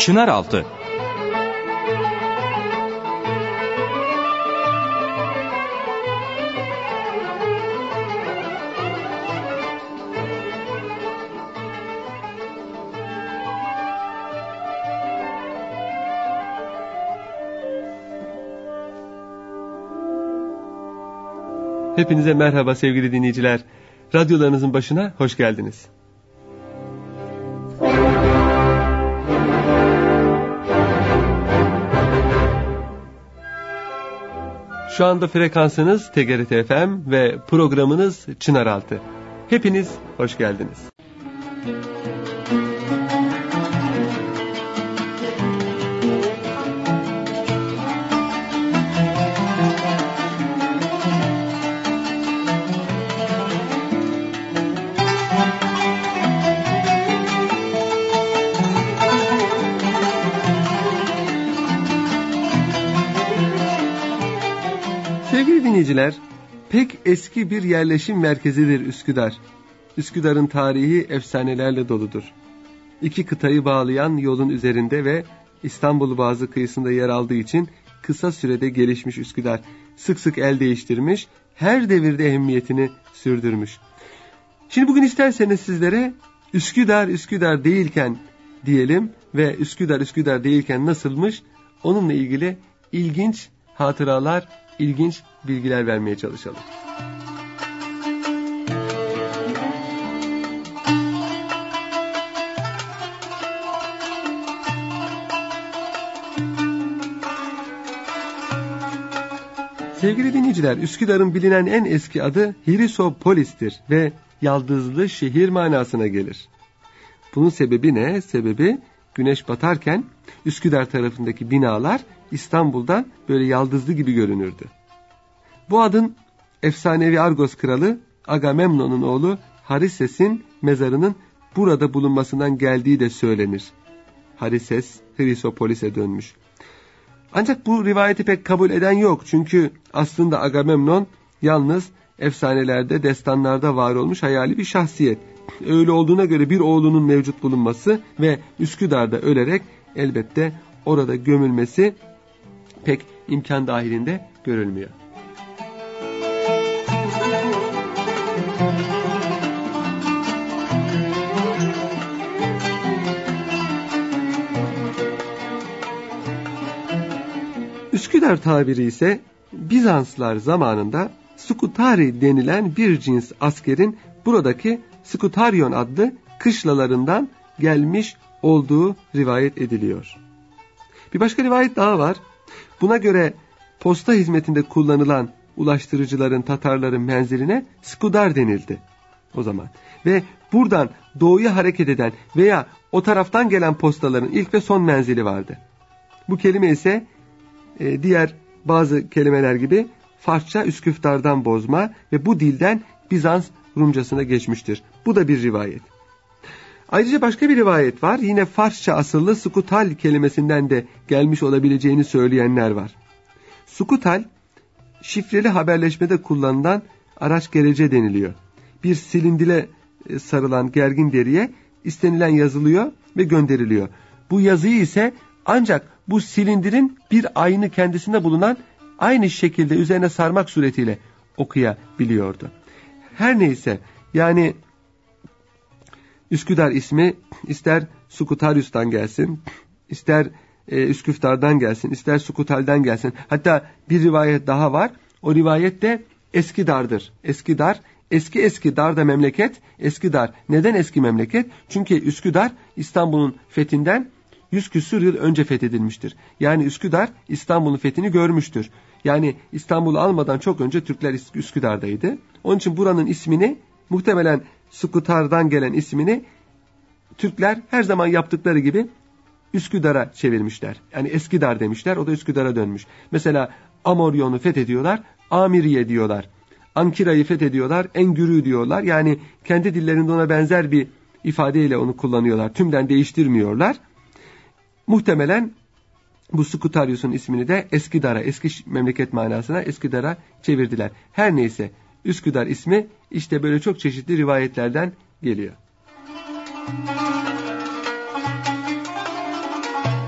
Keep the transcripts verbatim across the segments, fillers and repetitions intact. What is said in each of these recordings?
Çınaraltı. Hepinize merhaba sevgili dinleyiciler. Radyolarınızın başına hoş geldiniz. Şu anda frekansınız T G R T F M ve programınız Çınaraltı. Hepiniz hoş geldiniz. Sevgili dinleyiciler, pek eski bir yerleşim merkezidir Üsküdar. Üsküdar'ın tarihi efsanelerle doludur. İki kıtayı bağlayan yolun üzerinde ve İstanbul Boğazı kıyısında yer aldığı için kısa sürede gelişmiş Üsküdar, sık sık el değiştirmiş, her devirde ehemmiyetini sürdürmüş. Şimdi bugün isterseniz sizlere Üsküdar Üsküdar değilken diyelim ve Üsküdar Üsküdar değilken nasılmış, onunla ilgili ilginç hatıralar, ilginç bilgiler vermeye çalışalım. Sevgili dinleyiciler, Üsküdar'ın bilinen en eski adı Hrisopolis'tir ve yaldızlı şehir manasına gelir. Bunun sebebi ne? Sebebi güneş batarken Üsküdar tarafındaki binalar İstanbul'dan böyle yaldızlı gibi görünürdü. Bu adın efsanevi Argos kralı Agamemnon'un oğlu Harises'in mezarının burada bulunmasından geldiği de söylenir. Harises, Hrisopolis'e dönmüş. Ancak bu rivayeti pek kabul eden yok. Çünkü aslında Agamemnon yalnız efsanelerde, destanlarda var olmuş hayali bir şahsiyet. Öyle olduğuna göre bir oğlunun mevcut bulunması ve Üsküdar'da ölerek elbette orada gömülmesi pek imkan dahilinde görülmüyor. Üsküdar tabiri ise Bizanslar zamanında Skutari denilen bir cins askerin buradaki Skutaryon adlı kışlalarından gelmiş olduğu rivayet ediliyor. Bir başka rivayet daha var. Buna göre posta hizmetinde kullanılan ulaştırıcıların, Tatarların menziline Skudar denildi o zaman. Ve buradan doğuya hareket eden veya o taraftan gelen postaların ilk ve son menzili vardı. Bu kelime ise e, diğer bazı kelimeler gibi Farsça Üsküftar'dan bozma ve bu dilden Bizans Rumcasına geçmiştir. Bu da bir rivayet. Ayrıca başka bir rivayet var. Yine Farsça asıllı Skutal kelimesinden de gelmiş olabileceğini söyleyenler var. Skutal, şifreli haberleşmede kullanılan araç gerece deniliyor. Bir silindile sarılan gergin deriye istenilen yazılıyor ve gönderiliyor. Bu yazıyı ise ancak bu silindirin bir ayını kendisinde bulunan aynı şekilde üzerine sarmak suretiyle okuyabiliyordu. Her neyse, yani Üsküdar ismi ister Skutarius'tan gelsin, ister e, Üsküftar'dan gelsin, ister Skutal'den gelsin. Hatta bir rivayet daha var. O rivayet de Eskidar'dır. Eskidar, eski eski dar da memleket, Eskidar. Neden eski memleket? Çünkü Üsküdar İstanbul'un fethinden yüz küsur yıl önce fethedilmiştir. Yani Üsküdar İstanbul'un fethini görmüştür. Yani İstanbul'u almadan çok önce Türkler Üsküdar'daydı. Onun için buranın ismini, muhtemelen Skutar'dan gelen ismini Türkler her zaman yaptıkları gibi Üsküdar'a çevirmişler. Yani Eskidar demişler, o da Üsküdar'a dönmüş. Mesela Amoryon'u fethediyorlar, Amiriye diyorlar. Ankira'yı fethediyorlar, Engürü diyorlar. Yani kendi dillerinde ona benzer bir ifadeyle onu kullanıyorlar. Tümden değiştirmiyorlar. Muhtemelen bu Skutarius'un ismini de Eskidar'a, eski memleket manasına Eskidar'a çevirdiler. Her neyse, Üsküdar ismi işte böyle çok çeşitli rivayetlerden geliyor.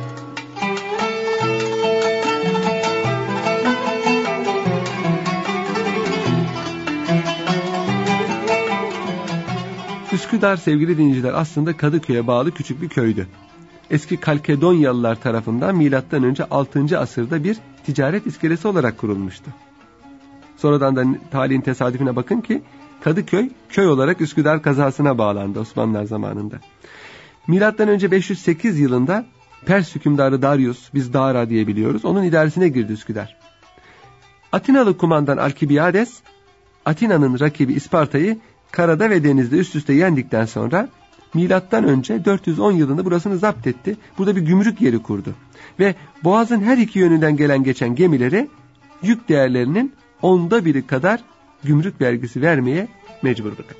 Üsküdar sevgili dinleyiciler aslında Kadıköy'e bağlı küçük bir köydü. Eski Kalkedonyalılar tarafından milattan önce altıncı asırda bir ticaret iskelesi olarak kurulmuştu. Sonradan da tarihin tesadüfüne bakın ki Kadıköy köy olarak Üsküdar kazasına bağlandı Osmanlılar zamanında. Milattan önce beş yüz sekiz yılında Pers hükümdarı Darius, biz Dara diye biliyoruz, onun idaresine girdi Üsküdar. Atinalı kumandan Alkibiades, Atina'nın rakibi İsparta'yı karada ve denizde üst üste yendikten sonra milattan önce dört yüz on yılında burasını zapt etti. Burada bir gümrük yeri kurdu. Ve boğazın her iki yönünden gelen geçen gemileri yük değerlerinin onda biri kadar gümrük vergisi vermeye mecbur bıraktı.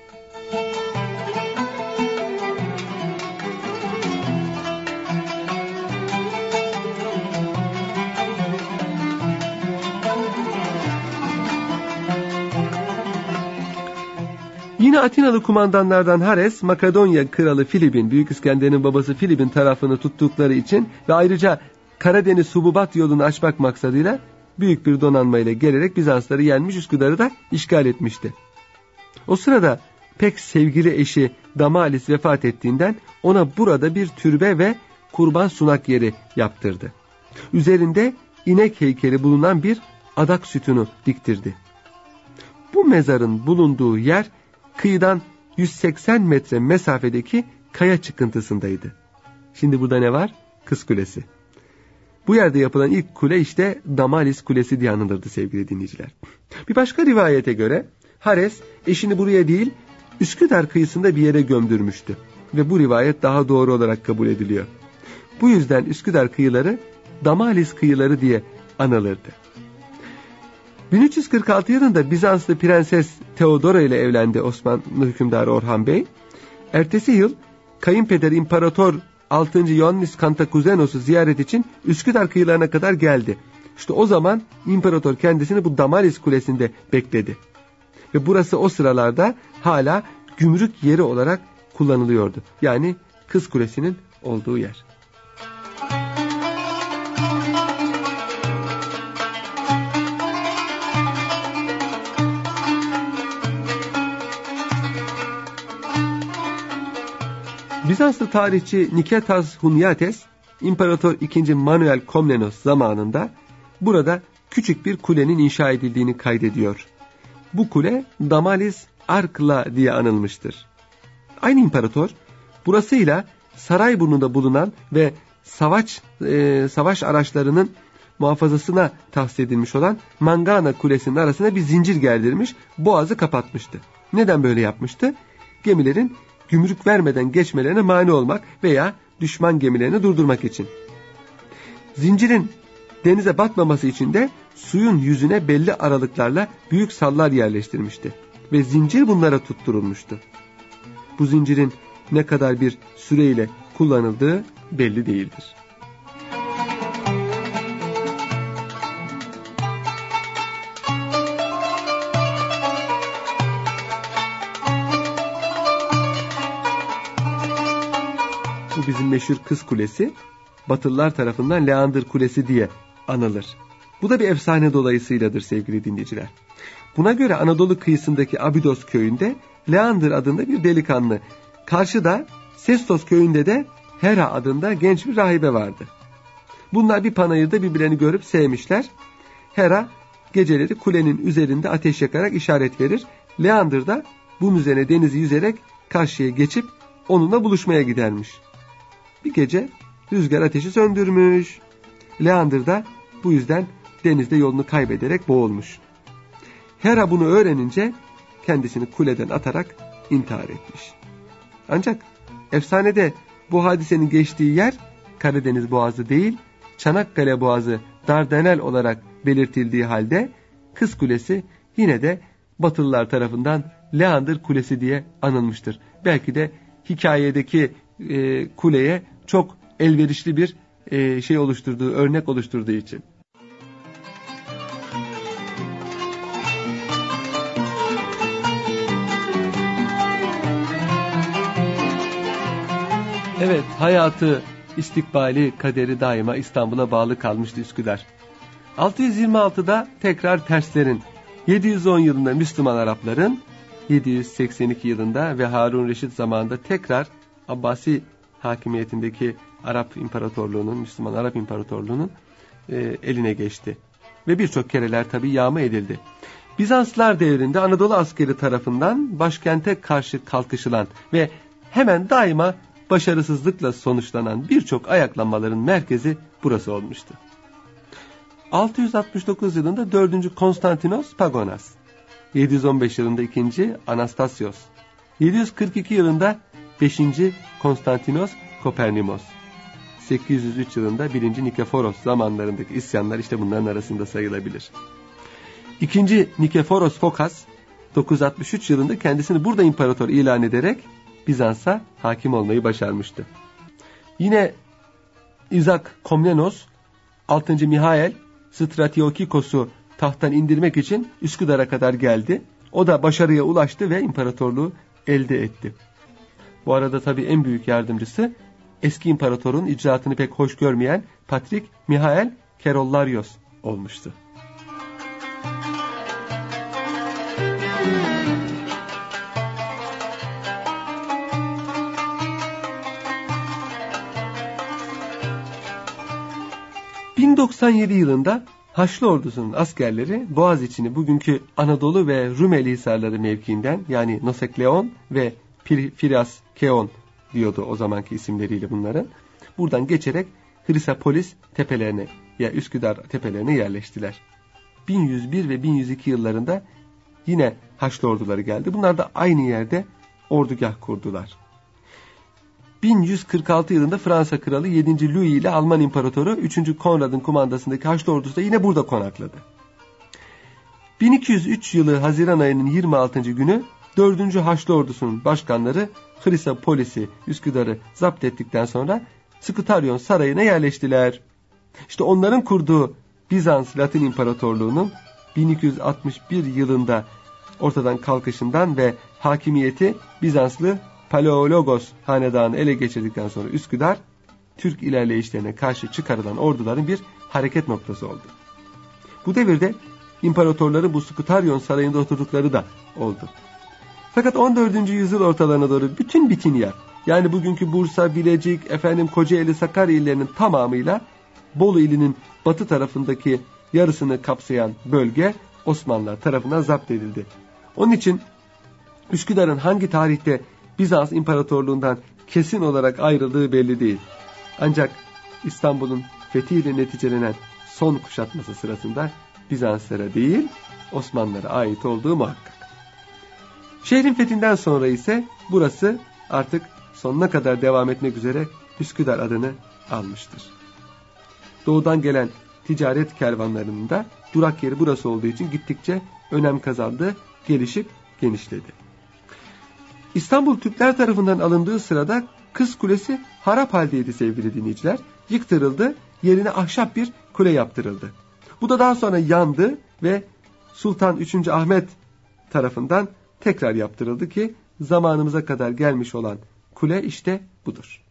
Yine Atinalı kumandanlardan Hares, Makedonya kralı Filip'in, Büyük İskender'in babası Filip'in tarafını tuttukları için ve ayrıca Karadeniz Hububat yolunu açmak maksadıyla büyük bir donanmayla gelerek Bizansları yenmiş, Üsküdar'ı da işgal etmişti. O sırada pek sevgili eşi Damalis vefat ettiğinden ona burada bir türbe ve kurban sunak yeri yaptırdı. Üzerinde inek heykeli bulunan bir adak sütunu diktirdi. Bu mezarın bulunduğu yer kıyıdan yüz seksen metre mesafedeki kaya çıkıntısındaydı. Şimdi burada ne var? Kız Kulesi. Bu yerde yapılan ilk kule işte Damalis Kulesi diye anılırdı sevgili dinleyiciler. Bir başka rivayete göre Hares eşini buraya değil Üsküdar kıyısında bir yere gömdürmüştü. Ve bu rivayet daha doğru olarak kabul ediliyor. Bu yüzden Üsküdar kıyıları Damalis kıyıları diye anılırdı. bin üç yüz kırk altı yılında Bizanslı Prenses Teodora ile evlendi Osmanlı hükümdarı Orhan Bey. Ertesi yıl kayınpeder İmparator altıncı Ioannis Kantakuzenos'u ziyaret için Üsküdar kıyılarına kadar geldi. İşte o zaman İmparator kendisini bu Damalis Kulesi'nde bekledi. Ve burası o sıralarda hala gümrük yeri olarak kullanılıyordu. Yani Kız Kulesi'nin olduğu yer. Bizanslı tarihçi Niketas Hunyates, İmparator ikinci Manuel Komnenos zamanında burada küçük bir kulenin inşa edildiğini kaydediyor. Bu kule Damalis Arkla diye anılmıştır. Aynı imparator burasıyla Sarayburnu'nda bulunan ve savaş e, savaş araçlarının muhafazasına tahsis edilmiş olan Mangana Kulesi'nin arasına bir zincir gerdirmiş, boğazı kapatmıştı. Neden böyle yapmıştı? Gemilerin gümrük vermeden geçmelerine mani olmak veya düşman gemilerini durdurmak için. Zincirin denize batmaması için de suyun yüzüne belli aralıklarla büyük sallar yerleştirmişti. Ve zincir bunlara tutturulmuştu. Bu zincirin ne kadar bir süreyle kullanıldığı belli değildir. Bu bizim meşhur Kız Kulesi, Batılılar tarafından Leander Kulesi diye anılır. Bu da bir efsane dolayısıyladır sevgili dinleyiciler. Buna göre Anadolu kıyısındaki Abydos köyünde Leander adında bir delikanlı, karşıda Sestos köyünde de Hera adında genç bir rahibe vardı. Bunlar bir panayırda birbirlerini görüp sevmişler. Hera geceleri kulenin üzerinde ateş yakarak işaret verir. Leander da bunun üzerine denizi yüzerek karşıya geçip onunla buluşmaya gidermiş. Bir gece rüzgar ateşi söndürmüş. Leander da bu yüzden denizde yolunu kaybederek boğulmuş. Hera bunu öğrenince kendisini kuleden atarak intihar etmiş. Ancak efsanede bu hadisenin geçtiği yer Karadeniz Boğazı değil, Çanakkale Boğazı Dardanel olarak belirtildiği halde Kız Kulesi yine de Batılılar tarafından Leander Kulesi diye anılmıştır. Belki de hikayedeki e, kuleye çok elverişli bir e, şey oluşturduğu, örnek oluşturduğu için. Evet, hayatı, istikbali, kaderi daima İstanbul'a bağlı kalmıştı Üsküdar. altı yüz yirmi altıda tekrar Perslerin, yedi yüz on yılında Müslüman Arapların yedi yüz seksen iki yılında ve Harun Reşit zamanında tekrar Abbasi hakimiyetindeki Arap İmparatorluğu'nun, Müslüman Arap İmparatorluğu'nun e, eline geçti. Ve birçok kereler tabii yağma edildi. Bizanslar devrinde Anadolu askeri tarafından başkente karşı kalkışılan ve hemen daima başarısızlıkla sonuçlanan birçok ayaklanmaların merkezi burası olmuştu. altı yüz altmış dokuz yılında dördüncü Konstantinos Pagonas, yedi yüz on beş yılında ikinci Anastasios, yedi yüz kırk iki yılında beşinci Konstantinos Kopernimos, sekiz yüz üç yılında birinci Nikeforos zamanlarındaki isyanlar işte bunların arasında sayılabilir. İkinci Nikeforos Fokas dokuz yüz altmış üç yılında kendisini burada imparator ilan ederek Bizans'a hakim olmayı başarmıştı. Yine İzak Komnenos altıncı Mihail Stratiokikos'u tahttan indirmek için Üsküdar'a kadar geldi. O da başarıya ulaştı ve imparatorluğu elde etti. Bu arada tabii en büyük yardımcısı eski imparatorun icraatını pek hoş görmeyen Patrik Mihail Kerollarios olmuştu. bin doksan yedi yılında Haçlı ordusunun askerleri Boğaziçi'ni bugünkü Anadolu ve Rumeli Hisarları mevkiinden yani Nosekleon ve Firaskeon diyordu o zamanki isimleriyle bunların. Buradan geçerek Hrisapolis tepelerine ya Üsküdar tepelerine yerleştiler. bin yüz bir ve bin yüz iki yıllarında yine Haçlı orduları geldi. Bunlar da aynı yerde ordugah kurdular. bin yüz kırk altı yılında Fransa kralı yedinci Louis ile Alman imparatoru üçüncü Konrad'ın kumandasındaki Haçlı ordusu da yine burada konakladı. bin iki yüz üç yılı Haziran ayının yirmi altıncı günü dördüncü Haçlı ordusunun başkanları Hrisapolis'i, Üsküdar'ı zapt ettikten sonra Skutarion sarayına yerleştiler. İşte onların kurduğu Bizans Latin İmparatorluğu'nun bin iki yüz altmış bir yılında ortadan kalkışından ve hakimiyeti Bizanslı Paleologos hanedanı ele geçirdikten sonra Üsküdar, Türk ilerleyişlerine karşı çıkarılan orduların bir hareket noktası oldu. Bu devirde imparatorları bu Skutarion sarayında oturdukları da oldu. Fakat on dördüncü yüzyıl ortalarına doğru bütün Bitinya, yani bugünkü Bursa, Bilecik, efendim Kocaeli, Sakarya illerinin tamamıyla Bolu ilinin batı tarafındaki yarısını kapsayan bölge Osmanlılar tarafından zapt edildi. Onun için Üsküdar'ın hangi tarihte Bizans İmparatorluğundan kesin olarak ayrıldığı belli değil. Ancak İstanbul'un fethiyle neticelenen son kuşatması sırasında Bizanslara değil Osmanlılara ait olduğu muhakkak. Şehrin fethinden sonra ise burası artık sonuna kadar devam etmek üzere Üsküdar adını almıştır. Doğudan gelen ticaret kervanlarının da durak yeri burası olduğu için gittikçe önem kazandı, gelişip genişledi. İstanbul Türkler tarafından alındığı sırada Kız Kulesi harap haldeydi sevgili dinleyiciler. Yıktırıldı, yerine ahşap bir kule yaptırıldı. Bu da daha sonra yandı ve Sultan üçüncü Ahmet tarafından tekrar yaptırıldı ki zamanımıza kadar gelmiş olan kule işte budur.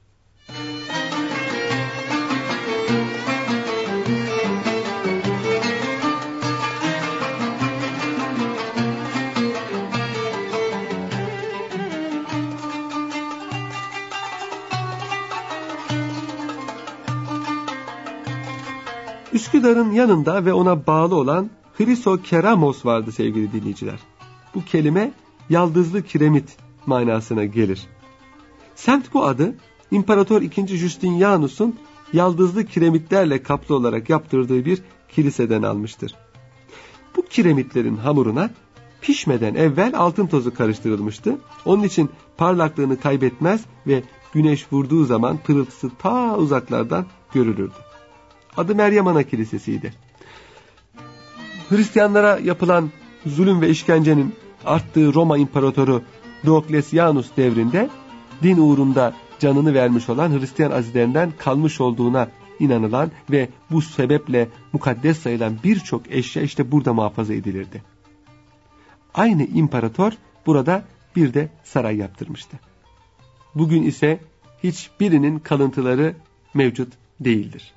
Üsküdar'ın yanında ve ona bağlı olan Hrisokeramos vardı sevgili dinleyiciler. Bu kelime yaldızlı kiremit manasına gelir. Semt bu adı İmparator ikinci Justinianus'un yaldızlı kiremitlerle kaplı olarak yaptırdığı bir kiliseden almıştır. Bu kiremitlerin hamuruna pişmeden evvel altın tozu karıştırılmıştı. Onun için parlaklığını kaybetmez ve güneş vurduğu zaman pırıltısı ta uzaklardan görülürdü. Adı Meryem Ana Kilisesi'ydi. Hristiyanlara yapılan zulüm ve işkencenin arttığı Roma İmparatoru Dioklesianus devrinde din uğrunda canını vermiş olan Hristiyan azizlerinden kalmış olduğuna inanılan ve bu sebeple mukaddes sayılan birçok eşya işte burada muhafaza edilirdi. Aynı imparator burada bir de saray yaptırmıştı. Bugün ise hiçbirinin kalıntıları mevcut değildir.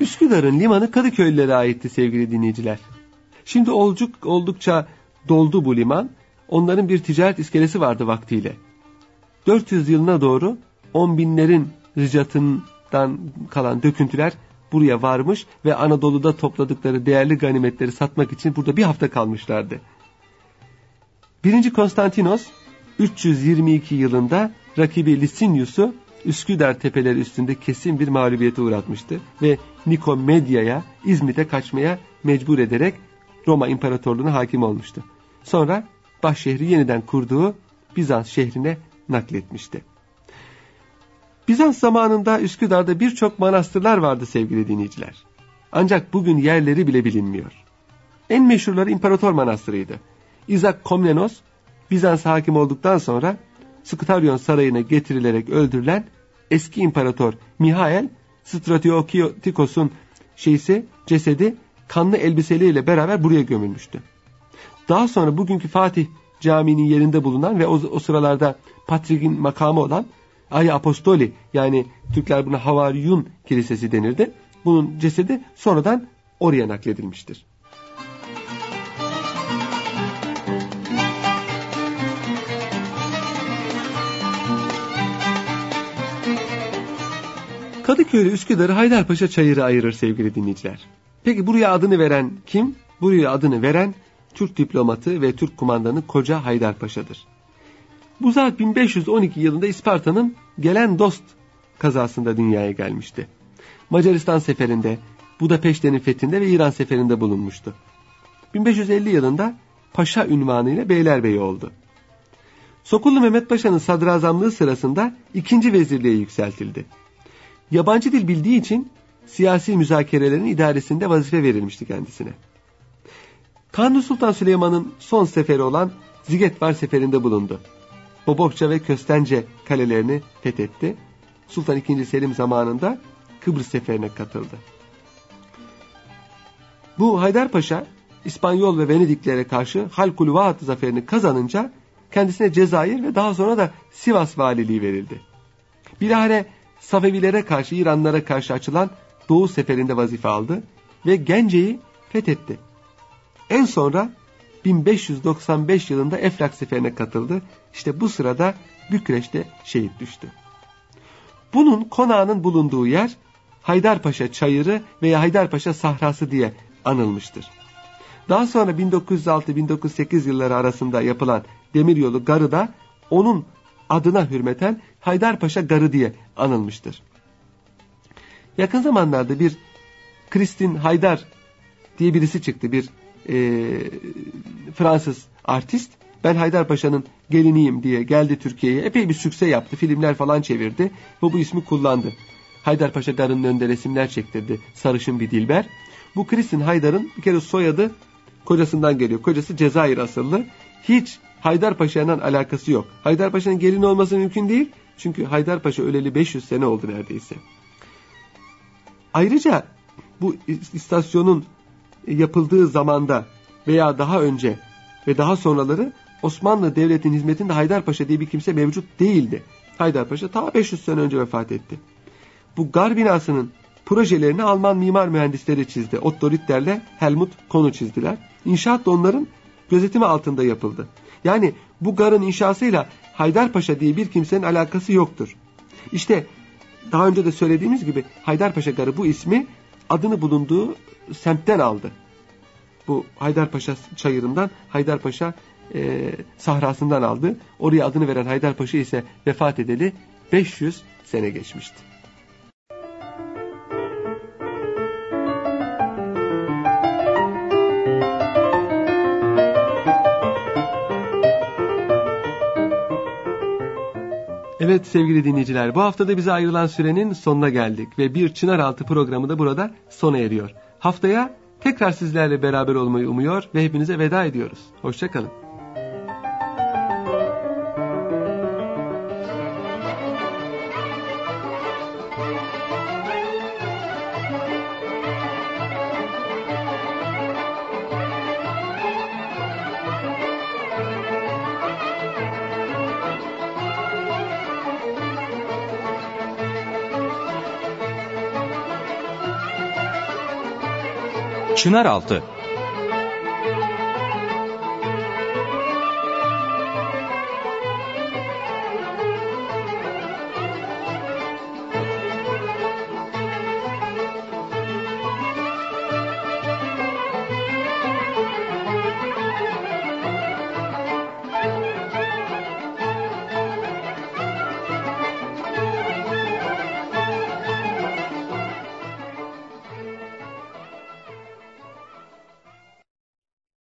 Üsküdar'ın limanı Kadıköylülere aitti sevgili dinleyiciler. Şimdi olduk, oldukça doldu bu liman. Onların bir ticaret iskelesi vardı vaktiyle. dört yüz yılına doğru on binlerin ricatından kalan döküntüler buraya varmış ve Anadolu'da topladıkları değerli ganimetleri satmak için burada bir hafta kalmışlardı. Birinci Konstantinos üç yüz yirmi iki yılında rakibi Licinius'u Üsküdar tepeleri üstünde kesin bir mağlubiyete uğratmıştı ve Nikomedya'ya, İzmit'e kaçmaya mecbur ederek Roma İmparatorluğu'na hakim olmuştu. Sonra başşehri yeniden kurduğu Bizans şehrine nakletmişti. Bizans zamanında Üsküdar'da birçok manastırlar vardı sevgili dinleyiciler. Ancak bugün yerleri bile bilinmiyor. En meşhurları İmparator Manastırı'ydı. İzak Komnenos, Bizans hakim olduktan sonra Skutaryon Sarayı'na getirilerek öldürülen eski imparator Mihail Stratiotikos'un şeysi, cesedi kanlı elbiseleriyle beraber buraya gömülmüştü. Daha sonra bugünkü Fatih Camii'nin yerinde bulunan ve o, o sıralarda Patrik'in makamı olan Aya Apostoli, yani Türkler buna Havariyun Kilisesi denirdi. Bunun cesedi sonradan oraya nakledilmiştir. Kadıköy ile Üsküdar'ı Haydarpaşa Çayırı ayırır sevgili dinleyiciler. Peki buraya adını veren kim? Buraya adını veren Türk diplomatı ve Türk kumandanı Koca Haydarpaşa'dır. Bu zat bin beş yüz on iki yılında İsparta'nın Gelen Dost kazasında dünyaya gelmişti. Macaristan seferinde, Budapeşte'nin fethinde ve İran seferinde bulunmuştu. bin beş yüz elli yılında paşa ünvanıyla beylerbeyi oldu. Sokullu Mehmet Paşa'nın sadrazamlığı sırasında ikinci vezirliğe yükseltildi. Yabancı dil bildiği için siyasi müzakerelerin idaresinde vazife verilmişti kendisine. Kanuni Sultan Süleyman'ın son seferi olan Zigetvar seferinde bulundu. Bobokça ve Köstence kalelerini fethetti. Sultan ikinci. Selim zamanında Kıbrıs seferine katıldı. Bu Haydarpaşa İspanyol ve Venediklilere karşı Halkul Vaat zaferini kazanınca kendisine Cezayir ve daha sonra da Sivas valiliği verildi. Bilahare Safevilere karşı, İranlara karşı açılan Doğu seferinde vazife aldı ve Gence'yi fethetti. En sonra bin beş yüz doksan beş yılında Eflak seferine katıldı. İşte bu sırada Bükreş'te şehit düştü. Bunun konağının bulunduğu yer Haydarpaşa Çayırı veya Haydarpaşa Sahrası diye anılmıştır. Daha sonra bin dokuz yüz altı bin dokuz yüz sekiz yılları arasında yapılan demiryolu garı da onun adına hürmeten Haydarpaşa Garı diye anılmıştır. Yakın zamanlarda bir Kristin Haydar diye birisi çıktı, bir e, Fransız artist. Ben Haydarpaşa'nın geliniyim diye geldi Türkiye'ye, epey bir sükse yaptı, filmler falan çevirdi ve bu ismi kullandı. Haydarpaşa Garı'nın önünde resimler çektirdi, sarışın bir dilber. Bu Kristin Haydar'ın bir kere soyadı kocasından geliyor. Kocası Cezayir asıllı. Hiç Haydarpaşa'nın alakası yok. Haydarpaşa'nın gelini olması mümkün değil. Çünkü Haydarpaşa öleli beş yüz sene oldu neredeyse. Ayrıca bu istasyonun yapıldığı zamanda veya daha önce ve daha sonraları Osmanlı Devleti'nin hizmetinde Haydarpaşa diye bir kimse mevcut değildi. Haydarpaşa ta beş yüz sene önce vefat etti. Bu gar binasının projelerini Alman mimar mühendisleri çizdi. Otto Ritter'le Helmut Kohn'u çizdiler. İnşaat da onların gözetimi altında yapıldı. Yani bu garın inşasıyla Haydarpaşa diye bir kimsenin alakası yoktur. İşte daha önce de söylediğimiz gibi Haydarpaşa Garı bu ismi adını bulunduğu semtten aldı. Bu Haydarpaşa Çayırı'ndan, Haydarpaşa e, Sahrası'ndan aldı. Oraya adını veren Haydarpaşa ise vefat edeli beş yüz sene geçmişti. Evet sevgili dinleyiciler, bu haftada bize ayrılan sürenin sonuna geldik ve bir Çınaraltı programı da burada sona eriyor. Haftaya tekrar sizlerle beraber olmayı umuyor ve hepinize veda ediyoruz. Hoşça kalın. Çınaraltı